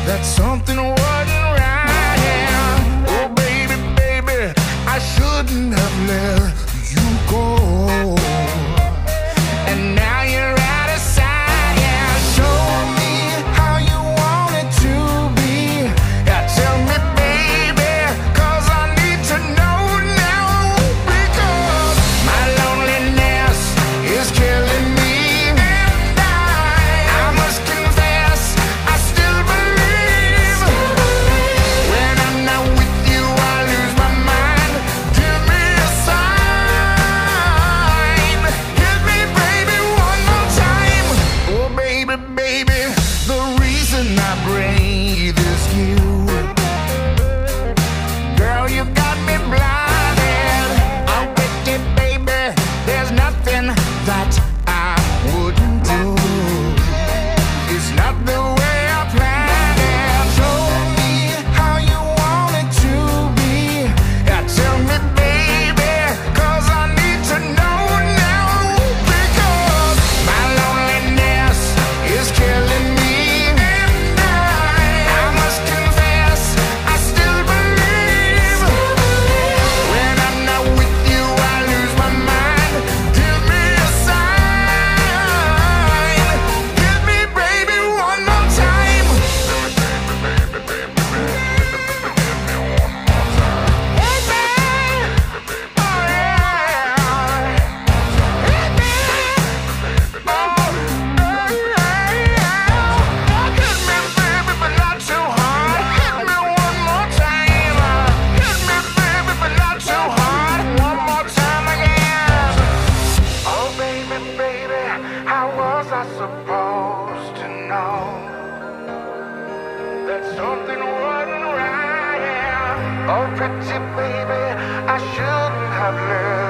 that something wasn't right. Yeah. Oh, baby, baby, I shouldn't have let you go. And now you're out of sight. Yeah, show me how you want it to be. Yeah, tell me, baby, 'cause I need to know now. Because my loneliness is killing me. And I must confess, I still believe. When I'm not with you, I lose my mind. Give me a sign. Hit me, baby, one more time. Oh, baby, baby, the reason I breathe is you. Girl, you got me blinded. I'm with you, baby. There's nothing that I wouldn't do. It's not the way I planned it. Show me how you want it to be. Yeah, tell me, baby, 'cause I need to know now. Because my loneliness is killing me. And I must confess, I still believe. When I'm not with you, I lose my mind. Give me a sign. Hit me, baby, one more time. Hit me. Oh, yeah. Hit me. Oh, yeah. Hit me, baby, but not too hard. Hit me one more time. Hit me, baby, but not too hard. One more time again. Oh, baby, baby, how was I supposed to know that something wasn't right? Yeah. Oh, pretty baby, I shouldn't have lived.